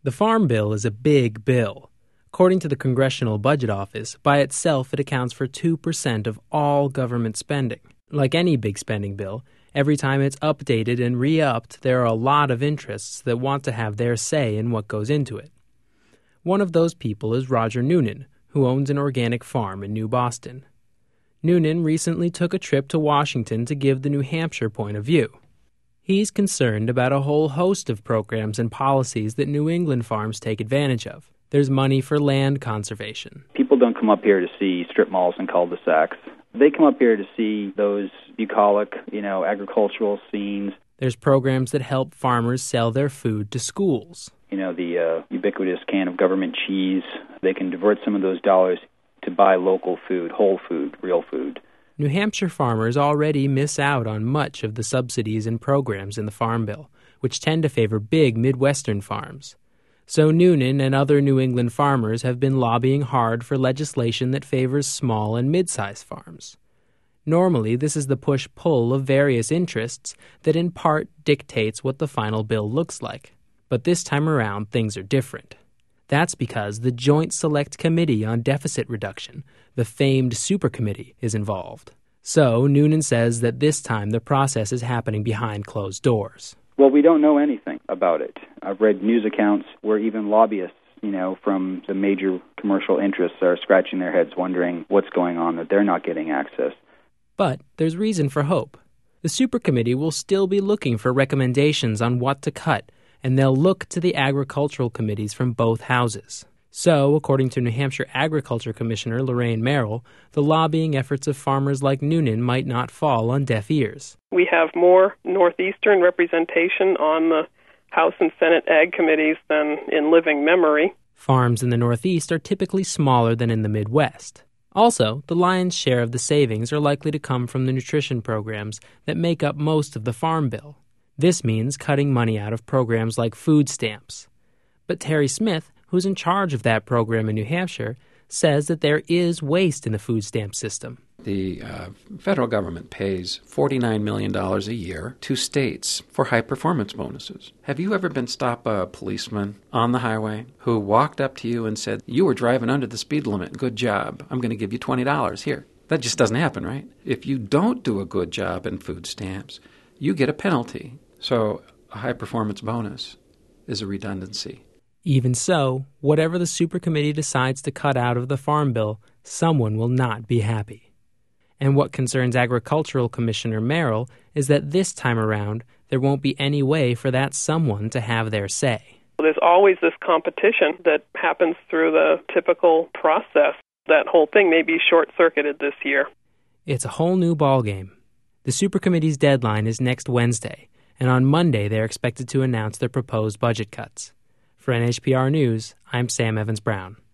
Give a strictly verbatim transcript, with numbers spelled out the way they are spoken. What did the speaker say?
The Farm Bill is a big bill. According to the Congressional Budget Office, by itself it accounts for two percent of all government spending. Like any big spending bill, every time it's updated and re-upped, there are a lot of interests that want to have their say in what goes into it. One of those people is Roger Noonan, who owns an organic farm in New Boston. Noonan recently took a trip to Washington to give the New Hampshire point of view. He's concerned about a whole host of programs and policies that New England farms take advantage of. There's money for land conservation. People don't come up here to see strip malls and cul-de-sacs. They come up here to see those bucolic, you know, agricultural scenes. There's programs that help farmers sell their food to schools. You know, the uh, ubiquitous can of government cheese. They can divert some of those dollars to buy local food, whole food, real food. New Hampshire farmers already miss out on much of the subsidies and programs in the Farm Bill, which tend to favor big Midwestern farms. So Noonan and other New England farmers have been lobbying hard for legislation that favors small and mid-sized farms. Normally, this is the push-pull of various interests that in part dictates what the final bill looks like. But this time around, things are different. That's because the Joint Select Committee on Deficit Reduction, the famed supercommittee, is involved. So Noonan says that this time the process is happening behind closed doors. Well, we don't know anything about it. I've read news accounts where even lobbyists, you know, from the major commercial interests are scratching their heads wondering what's going on, that they're not getting access. But there's reason for hope. The supercommittee will still be looking for recommendations on what to cut, and they'll look to the agricultural committees from both houses. So, according to New Hampshire Agriculture Commissioner Lorraine Merrill, the lobbying efforts of farmers like Noonan might not fall on deaf ears. We have more Northeastern representation on the House and Senate Ag committees than in living memory. Farms in the Northeast are typically smaller than in the Midwest. Also, the lion's share of the savings are likely to come from the nutrition programs that make up most of the Farm Bill. This means cutting money out of programs like food stamps. But Terry Smith, who's in charge of that program in New Hampshire, says that there is waste in the food stamp system. The uh, federal government pays forty-nine million dollars a year to states for high-performance bonuses. Have you ever been stopped by a policeman on the highway who walked up to you and said, "You were driving under the speed limit. Good job. I'm going to give you twenty dollars here"? That just doesn't happen, right? If you don't do a good job in food stamps, you get a penalty. So a high-performance bonus is a redundancy. Even so, whatever the supercommittee decides to cut out of the Farm Bill, someone will not be happy. And what concerns Agricultural Commissioner Merrill is that this time around, there won't be any way for that someone to have their say. There's always this competition that happens through the typical process. That whole thing may be short-circuited this year. It's a whole new ballgame. The supercommittee's deadline is next Wednesday, and on Monday they're expected to announce their proposed budget cuts. For N H P R News, I'm Sam Evans-Brown.